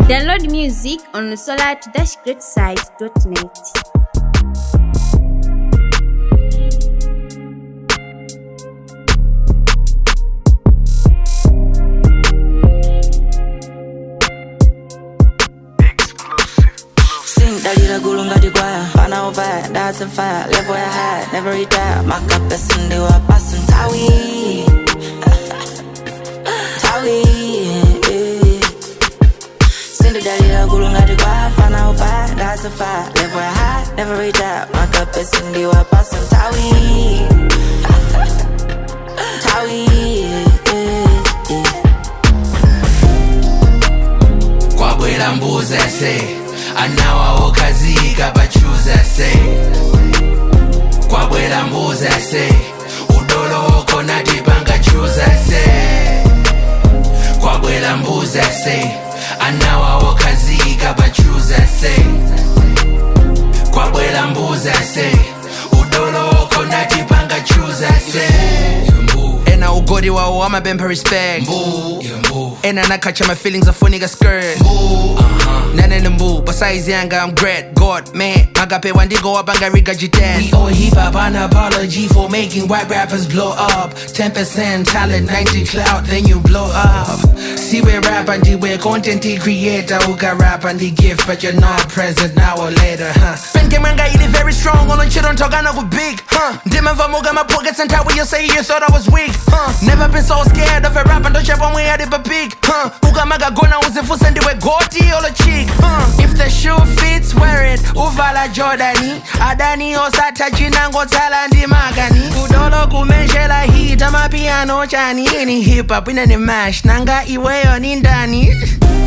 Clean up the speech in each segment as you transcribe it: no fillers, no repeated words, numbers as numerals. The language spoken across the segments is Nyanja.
Download music on solar-greatside.net. Dalila gulunga di kwaya, pana over, that's a fire. Left where I had, never retire. Mark up the Sunday, wa pasun tawi. Tawi. Cindy dalila gulunga di kwaya, pana over, that's a fire. Left where I had, never retire. Mark up the Sunday, wa pasun tawi. Tawi. Kwa bwela mbuze se anawa okazika bachuza se kwa bwela mbuza se udolo oko natipanga chuza se kwa bwela mbuza se anawa okazika bachuza se kwa bwela mbuza se udolo oko natipanga chuza se ena ugodi wawo amabempa respect ena nakacha my feelings of funny skirt none the move, besides younger, I'm great. God, man, Magape Wandigo Abanga Rigajitan. We owe hip hop an apology for making white rappers blow up. 10% talent, 90 clout, then you blow up. See we rap and the way content creator who can rap and the gift, but you're not present now or later, huh? Penke manga ili very strong, on shit on Togana with big, huh? Demon Vamoga my pockets and how you say you thought I was weak, huh? Never been so scared of a rap and don't share one way at it but big, huh? Uga maga gona was if send the way goti or a cheek. If the shoe fits, wear it. Uvala Jordani Adani osata chinango talandi magani Udolo kumenshela hit ama piano chani Ini hip hop inani mash Nanga iweyo nindani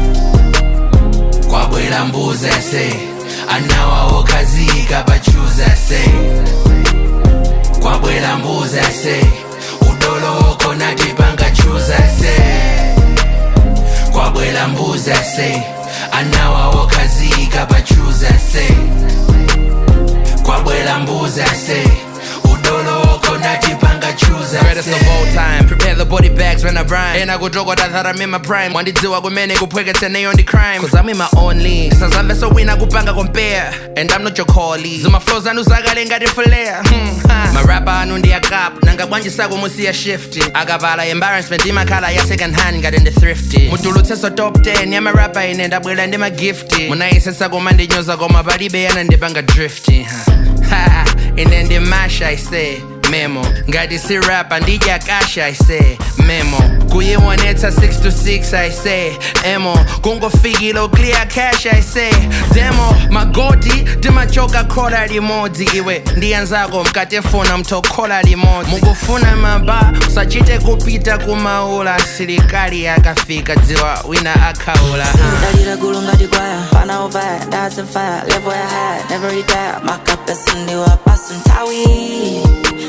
Kwa bwela mbuze se anawa okazika bachuza se Kwa bwela mbuze se udolo oko natipanga chuza se Kwa bwela mbuze se anawa okazika bachuza se kwa bwela mbuza se udolo oko natipanga chuza greatest of all time prepare the body bags when I rhyme and I go jogo that I'm in my prime wandidziwa kumene kupweka tene on the crime cause I'm in my own league sazambe so wina kupanga compare and I'm not your colleague zuma flows anu zakale ngati flare my rapper anu ndi akap nanga bwanji sako musi ya shifty akavala embarrassment imakhala ya second hand ngati ndi thrifty mutulutseso top 10 ya my rapper ine ndabwela ndi ma gifty munayisesa koma ndinyoza koma palibe yana ndipanga drifty ine ndi mash I say memo ngati si rap andija kasha I say memo kuyiwonetsa 6 to 6 I say emo kungofikilo clear cash I say demo magoti timachoka khola limodzi iwe ndiyanzako mkatefuna mtokhola limodzi mukufuna maba usachite kupita kumaula silikali yakafika dziwa wina akhaula dalila gulunga di kwaya pana over that's a fire left where I had never retire mark up the Sunday wa pasun tawi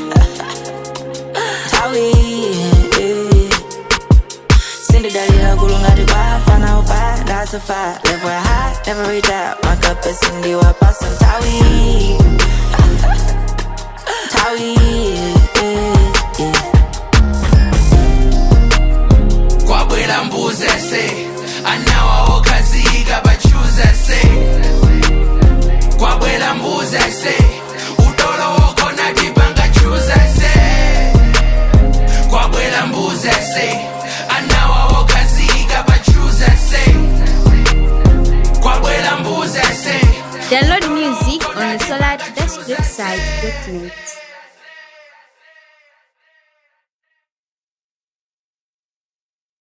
Tawi Cindy dalila gulunga di kwaya pana over that's a fire left where I had never retire mark up the Sunday wa pasun tawi Tawi kwa bwela mbuze se anawa okazika bachuza se kwa bwela mbuze se udolo oko natipanga chuza se kwa bwela mbuze se anawa okazika bachuza se kwa bwela mbuze se Download music on solar-greatside.net.